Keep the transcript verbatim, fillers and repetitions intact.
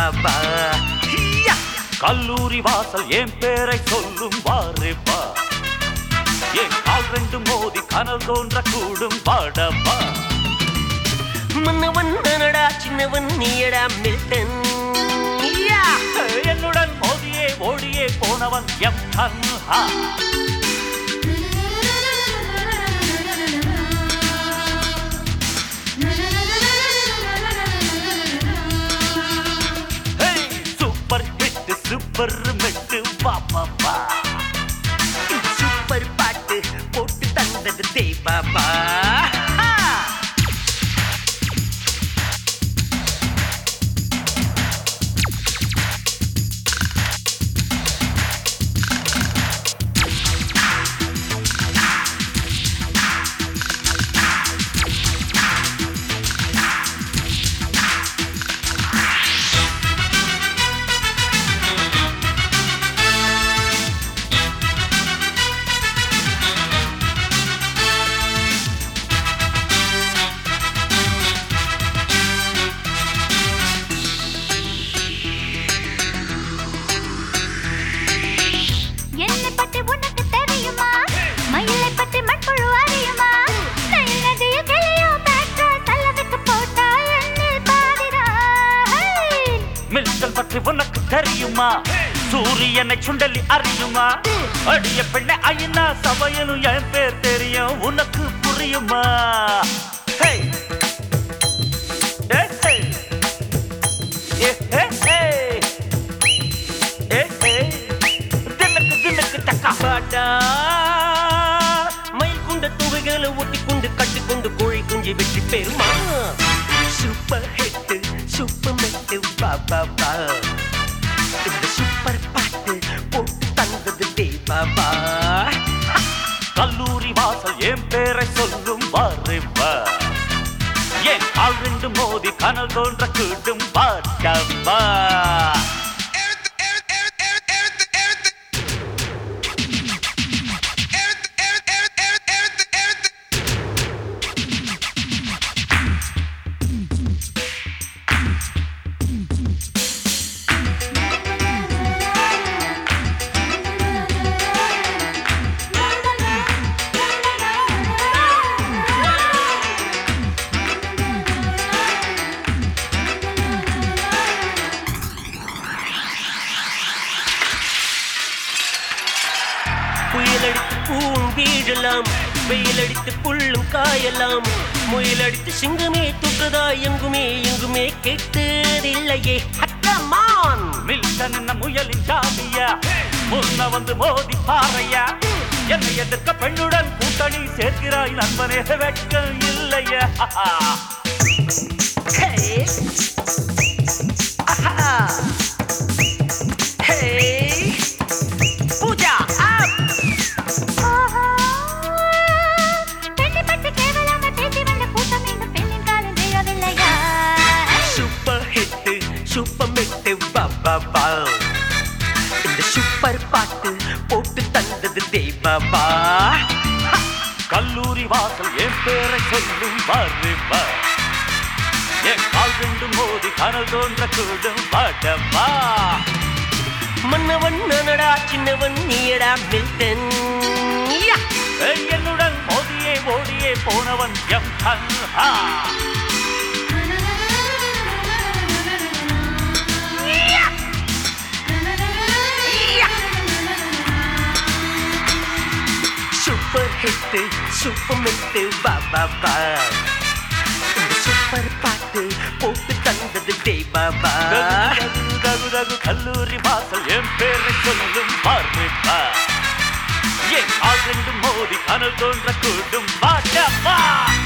பாபா கல்லூரி வாசல் என் பேரை சொல்லும் வாரேப்பா என் கால் ரெண்டு மோதி கனல் தோன்ற கூடும் பாடப்பா மன்னவன் நானடா சின்னவன் நீயடா மில்டன் என்னுடன் மோதியே ஓடியே போனவன் எம் கன்ஹா சூப்பர் ஹிட் சூப்பர் மெட்டு பாப்பா சூப்பர் பாட்டு போட்டு தந்தது தேவாபா மில்டன் பற்றி உனக்கு தெரியுமா சூரியனை சுண்டலி அறியுமா அடிய பெண்ணை ஐயனா சபையனும் என் பேர் தெரியும் உனக்கு புரியுமா தினக்கு தினக்கு தக்காடா மயில் குண்ட துவைகளை ஒட்டி கொண்டு கட்டிக்கொண்டு கோழி குஞ்சு வெற்றி பெறுமா சூப்பர் ஹிட் சூப்பர் மெட்டு பாபா இந்த சூப்பர் பாட்டு போட்டு தந்தது தேவாபா கல்லூரி வாசல் என் பேரை சொல்லும் வாரேப்பா என் கால் ரெண்டு மோதி கனல் தோன்ற கூடும் பாட்டப்பா புயலடித்து பூவும் வீழலாம் வெயிலடித்து புல்லும் காயலாம் முயலடித்து சிங்கமே துற்றதா எங்குமே எங்குமே கேட்டதில்லையே அட்டமான் மில்டன் என்ன முயலின் ஜாதியா முன்ன வந்து மோதி பாறையா என்னை எதிர்க்க பெண்ணுடன் கூட்டணி சேர்க்கிறாய் நண்பனே வெட்கம் இல்லையா பூஜா சூப்பர் மெட்டு பாபா இந்த சூப்பர் பாட்டு போட்டு தந்தது தேவாபா கல்லூரி வாசல் என் பேரை சொல்லும் வாரேப்பா என் கால் ரெண்டு மோதி கனல் தோன்ற கூடும் பாடப்பா மன்னவன் நானடா சின்னவன் நீயடா மில்டன் என்னுடன் மோதியே ஓடியே போனவன் எம் கன்ஹா சூப்பர் ஹிட் சூப்பர் மெட்டு பாபா இந்த சூப்பர் பாட்டு போட்டு தந்தது தேவாபா ரகு ரகு கல்லூரி வாசல் என் பேரை சொல்லும் வாரேப்பா என் கால் ரெண்டு மோதி கனல் தோன்ற கூடும் பாட்டப்பா